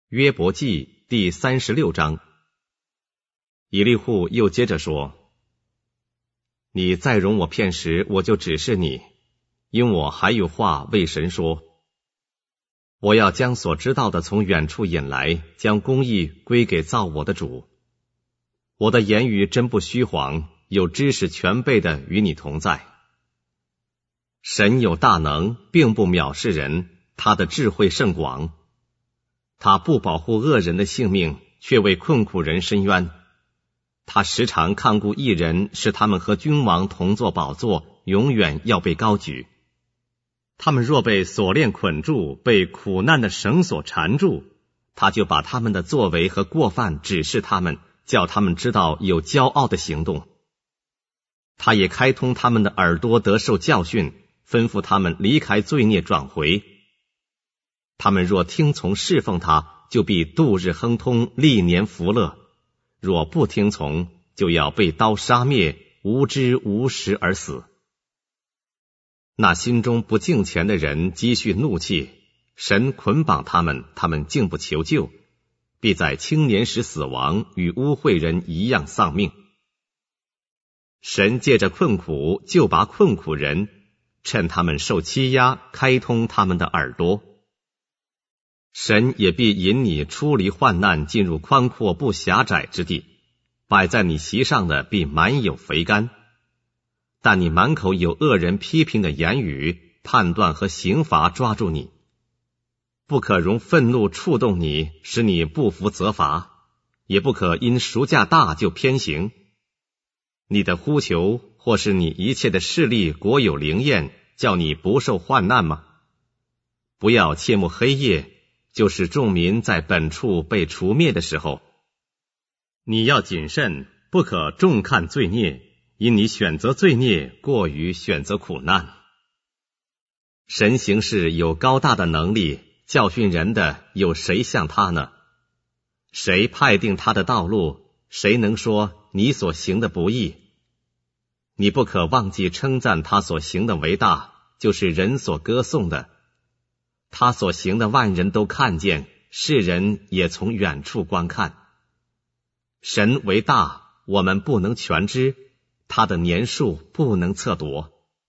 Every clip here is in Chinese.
约伯记第36章。以利户又接着说：你再容我片时，我就指示你，因我还有话为神说。我要将所知道的从远处引来，将公义归给造我的主。我的言语真不虚谎，有知识全备的与你同在。神有大能，并不藐视人，他的智慧甚广。他不保护恶人的性命，却为困苦人伸冤。他时常看顾义人，使他们和君王同坐宝座，永远要被高举。他们若被锁链捆住，被苦难的绳索缠住，他就把他们的作为和过犯指示他们，叫他们知道有骄傲的行动。他也开通他们的耳朵，得受教训，吩咐他们离开罪孽，转回。他们若听从侍奉他，就必度日亨通，历年福乐；若不听从，就要被刀杀灭，无知无识而死。那心中不敬虔的人积蓄怒气，神捆绑他们，他们竟不求救，必在青年时死亡，与污秽人一样丧命。神借着困苦救拔困苦人，趁他们受欺压，开通他们的耳朵。神也必引你出离患难，进入宽阔不狭窄之地，摆在你席上的必满有肥甘。但你满口有恶人批评的言语，判断和刑罚抓住你，不可容愤怒触动你，使你不服责罚，也不可因赎价大就偏行。你的呼求或是你一切的势力国有灵验，叫你不受患难吗？不要切慕黑夜，就是众民在本处被除灭的时候。你要谨慎，不可重看罪孽，因你选择罪孽过于选择苦难。神行事有高大的能力，教训人的有谁像他呢？谁派定他的道路？谁能说你所行的不义？你不可忘记称赞他所行的为大，就是人所歌颂的。他所行的万人都看见，世人也从远处观看。神为大，我们不能全知，他的年数不能测度。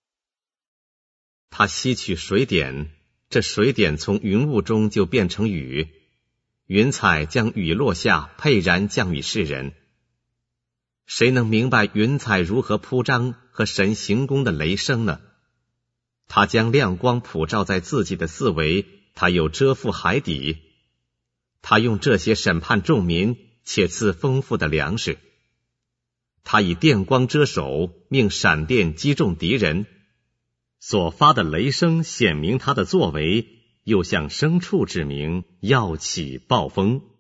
他吸取水点，这水点从云雾中就变成雨，云彩将雨落下，沛然降与世人。谁能明白云彩如何铺张和神行宫的雷声呢？他将亮光普照在自己的四围，他又遮覆海底。他用这些审判众民，且赐丰富的粮食。他以电光遮手，命闪电击中敌人。所发的雷声显明他的作为，又向牲畜指明，要起暴风。